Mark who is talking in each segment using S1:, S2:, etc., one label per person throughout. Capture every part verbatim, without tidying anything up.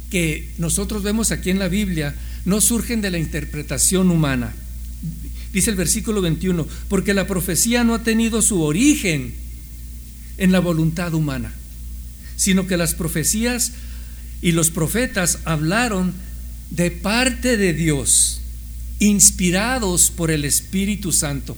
S1: que nosotros vemos aquí en la Biblia no surgen de la interpretación humana. Dice el versículo veintiuno, porque la profecía no ha tenido su origen en la voluntad humana, sino que las profecías y los profetas hablaron de parte de Dios, inspirados por el Espíritu Santo.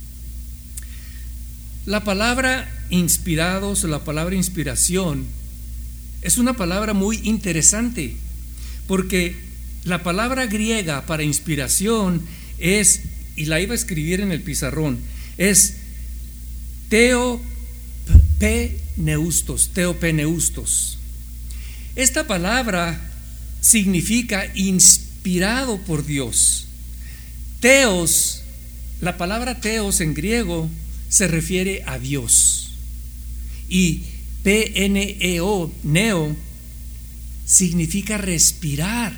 S1: La palabra inspirados o la palabra inspiración es una palabra muy interesante, porque la palabra griega para inspiración es, y la iba a escribir en el pizarrón, es teopeneustos, teopeneustos. Esta palabra significa inspirado por Dios. Teos, la palabra teos en griego se refiere a Dios, y P-N-E-O, neo, significa respirar.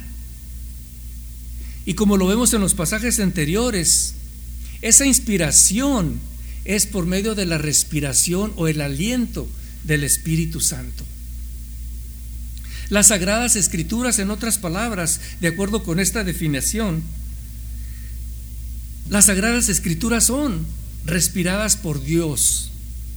S1: Y como lo vemos en los pasajes anteriores, esa inspiración es por medio de la respiración o el aliento del Espíritu Santo. Las Sagradas Escrituras, en otras palabras, de acuerdo con esta definición, las Sagradas Escrituras son respiradas por Dios.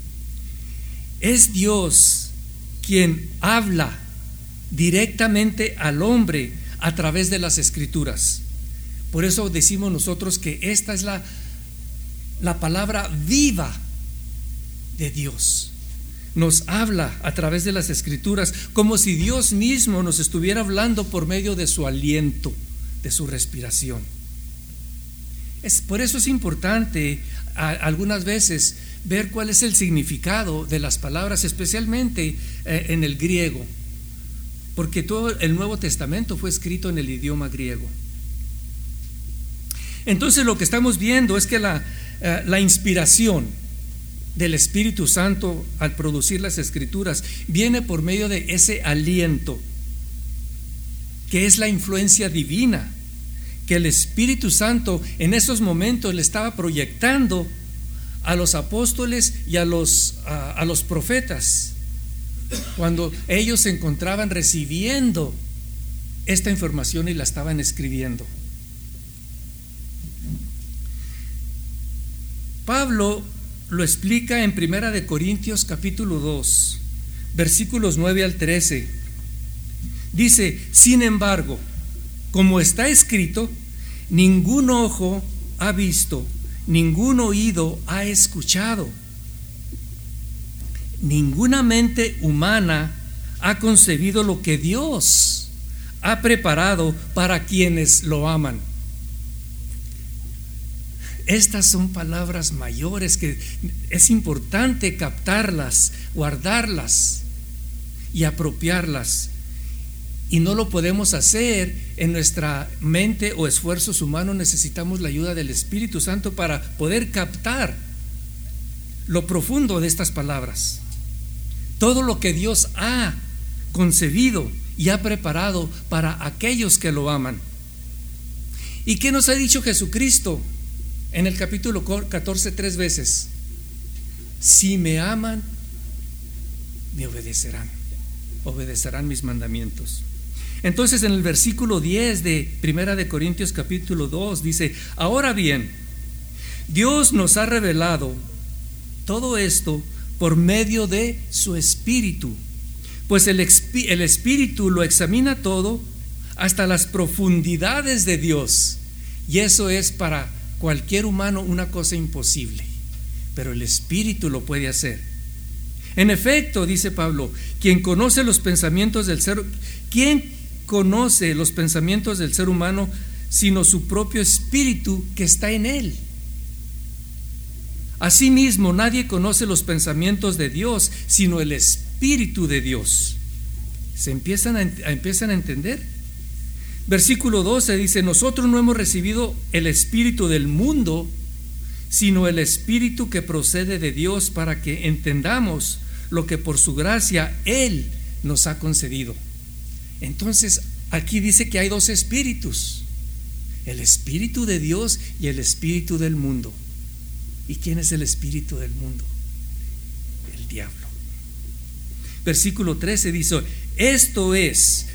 S1: Es Dios quien habla directamente al hombre a través de las Escrituras. Por eso decimos nosotros que esta es la, la palabra viva de Dios. Nos habla a través de las Escrituras, como si Dios mismo nos estuviera hablando por medio de su aliento, de su respiración. Es, por eso es importante a, algunas veces ver cuál es el significado de las palabras, especialmente eh, en el griego, porque todo el Nuevo Testamento fue escrito en el idioma griego. Entonces lo que estamos viendo es que la, eh, la inspiración del Espíritu Santo al producir las Escrituras viene por medio de ese aliento, que es la influencia divina que el Espíritu Santo en esos momentos le estaba proyectando a los apóstoles y a los, a, a los profetas, cuando ellos se encontraban recibiendo esta información y la estaban escribiendo. Pablo lo explica en Primera de Corintios capítulo dos, versículos nueve al trece. Dice: sin embargo, como está escrito, ningún ojo ha visto, ningún oído ha escuchado, ninguna mente humana ha concebido lo que Dios ha preparado para quienes lo aman. Estas son palabras mayores que es importante captarlas, guardarlas y apropiarlas. Y no lo podemos hacer en nuestra mente o esfuerzos humanos. Necesitamos la ayuda del Espíritu Santo para poder captar lo profundo de estas palabras. Todo lo que Dios ha concebido y ha preparado para aquellos que lo aman. ¿Y qué nos ha dicho Jesucristo en el capítulo catorce tres veces? Si me aman, me obedecerán, obedecerán mis mandamientos. Entonces en el versículo diez de Primera de Corintios capítulo dos dice: ahora bien, Dios nos ha revelado todo esto por medio de su Espíritu, pues el, el Espíritu lo examina todo, hasta las profundidades de Dios, y eso es para cualquier humano una cosa imposible, pero el Espíritu lo puede hacer. En efecto, dice Pablo, quien conoce los pensamientos del ser, ¿quién conoce los pensamientos del ser humano sino su propio espíritu que está en él? Asimismo, nadie conoce los pensamientos de Dios sino el Espíritu de Dios. ¿Se empiezan a, a, empiezan a entender? Versículo doce dice: nosotros no hemos recibido el espíritu del mundo, sino el Espíritu que procede de Dios, para que entendamos lo que por su gracia Él nos ha concedido. Entonces aquí dice que hay dos espíritus: el Espíritu de Dios y el espíritu del mundo. ¿Y quién es el espíritu del mundo? El diablo. Versículo trece dice: esto es